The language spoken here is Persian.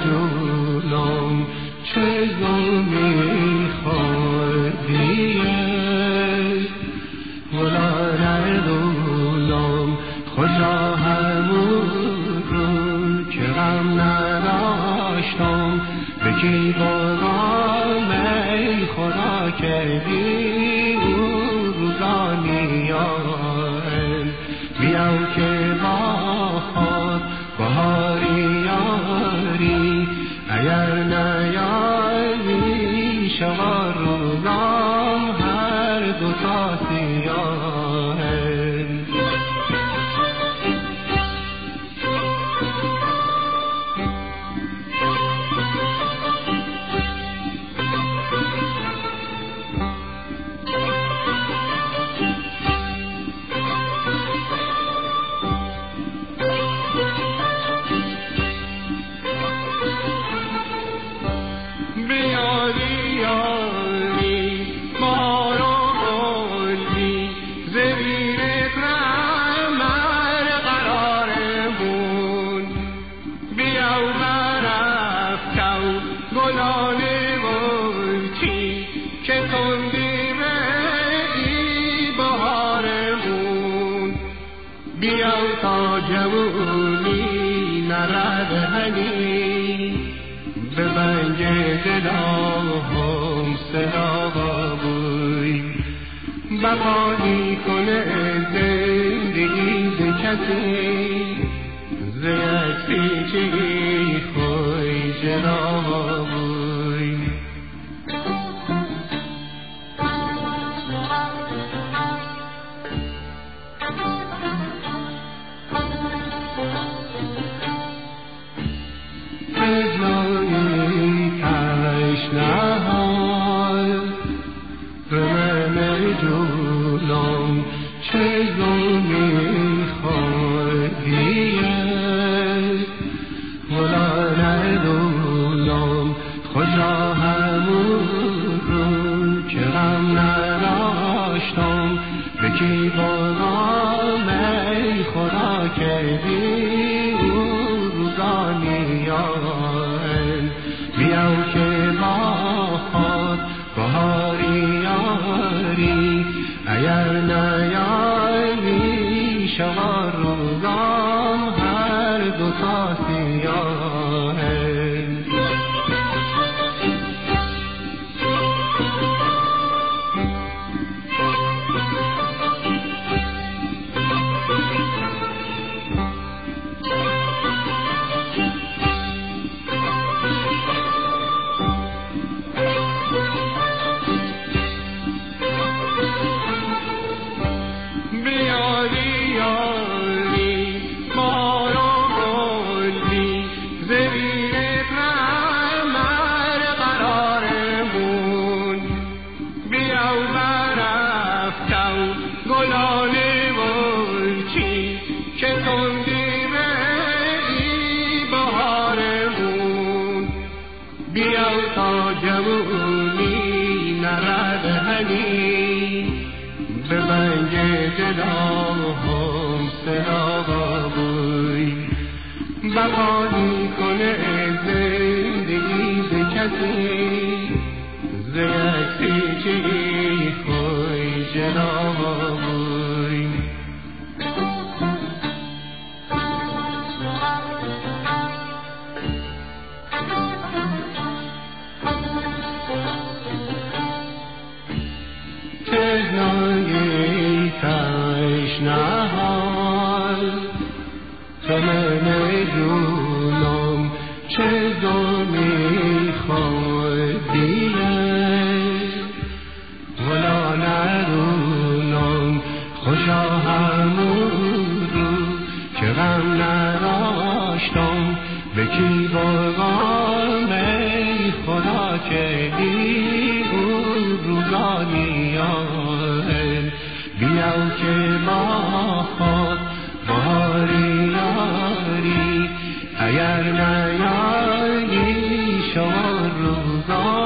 جونم چه ظلمی خوردیه ولا ندونم کجا همون رو که غم نداشتم به کی بارم ای خدا که بی اون روزا میان بیام که با خود بهاری یاری اگر نیایی شما روزام هر دو تا سیاهه جوونی نردهنی به بنگ دلام صدا بوی بقایی کنه زندگی به کسی زیادی چی خوی جدا بوی جونم چه ظلمی خوردیه ولا ندونم کجا همون رو که غم نداشتم به کی بارم ای خدا که بی اون روزا میان بیام که با خود بهاری یاری اگر نیایی شما روزام هر دو تا سیاهه جوونی نردهنی به بنگ دلام صدا بوی بقایی کنه زندگی به کسی زیادی چی خوی جدا بوی تشنگی تشنهال تو من جونم چه ظلمی خوردیه ولا ندونم خوشا همون رو که غم نداشتم به کی بارم ای خدا که بی اون روزا میان بیام که با خود بهاری یاری اگر نیایی شما روزا